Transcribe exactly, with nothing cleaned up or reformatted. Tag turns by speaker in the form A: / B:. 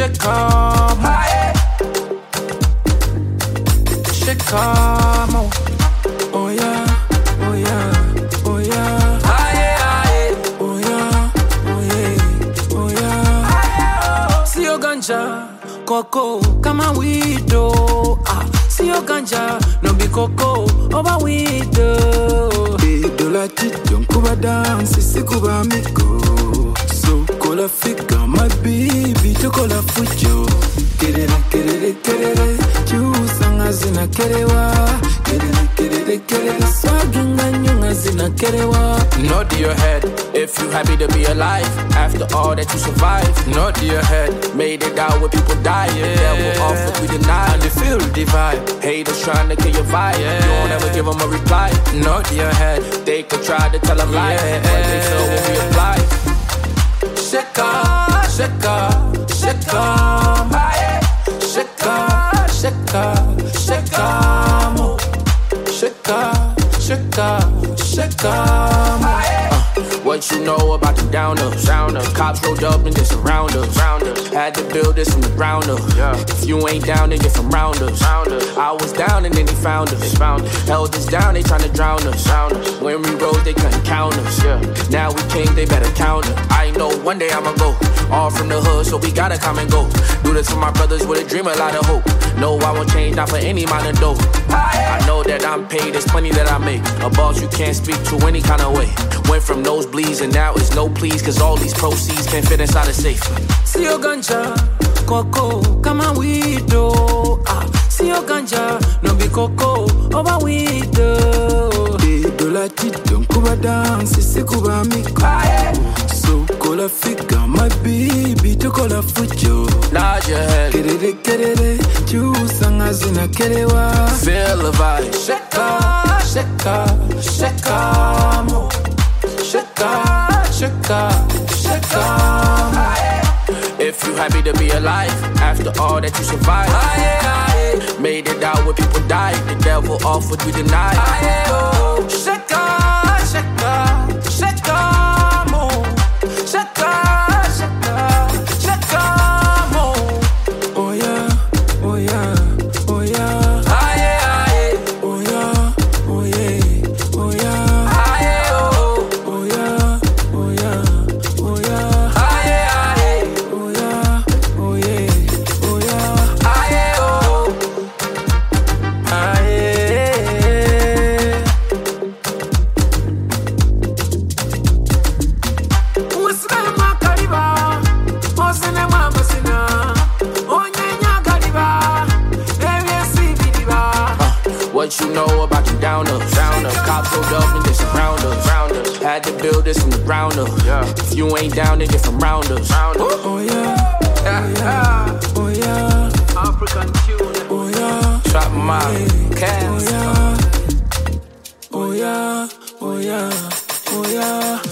A: Shikamo, Shikamo, oh yeah, oh yeah, oh yeah, oh yeah, oh yeah, oh yeah. Sio ganja, koko kama wido, ah. Sio ganja, no be koko, oba wido.
B: Dola tito, nkuba dance, sikuba miko. So kola fika, my baby, chokola fujo. Kerere, kerere, kerere, chusa zina kerewa. Kerere, kerere, kerere, swaginga nyunga zina kerewa.
A: Nod to your head, if you happy to be alive. After all that you survived, nod to your head. Made it out where people dying, yeah. Devil off what we deny, and they feel the vibe. Haters trying to kill your vibe, yeah. You don't ever give them a reply. Nod to your head, they could try to tell a lie, yeah. But they feel when we apply. Shika, shika, shika, shika, shika, shika, mo. Shika, shika, shika, mo. What you know about the downers? Downers. Cops rolled up and they surround us. Rounders. Had to build this from the ground up. Yeah. If you ain't down, then you're from rounders. Rounders. I was down and then they found us. They found us. Held us down, they tryna drown us. Drown us. When we rose, they couldn't count us. Yeah. Now we king, they better count us. I know one day I'ma go. All from the hood, so we gotta come and go. Do this for my brothers with a dream, a lot of hope. No, I won't change, not for any amount of dough. I know that I'm paid, there's plenty that I make. A boss you can't speak to any kind of way. Went from nosebleeds and now it's no please, cause all these proceeds can't fit inside a safe. Sio ganja, koko, kama wido. Ah, sio ganja, no be koko, oba wido.
B: Dola tito, nkuba dance, sikuba miko. So kola fika, my baby, chokola fujo.
A: Nod your head.
B: Kerere, kerere, chusa zina kerewa.
A: Feel the vibe. Shika, shika, shika, mo. Shika, shika, shika, mo. If you happy to be alive, after all that you survived, made it out where people died, the devil off what we denied. Shika, shika, shika, mo. Shika, shika, shika, mo.
B: Oh yeah, oh yeah, oh yeah. Oh yeah, oh yeah, oh yeah. Oh yeah, oh yeah, oh yeah. Oh yeah, oh yeah, oh yeah.
A: What you know about the downers? Downers. Cops rolled up and they surround us. Rounders. Had to build this from the ground up. Yeah. If you ain't down, then you're from rounders. Rounders.
B: Oh yeah, oh yeah, oh yeah.
A: African tune.
B: Oh yeah.
A: Trap my cans.
B: Oh yeah, oh yeah, oh yeah, oh yeah.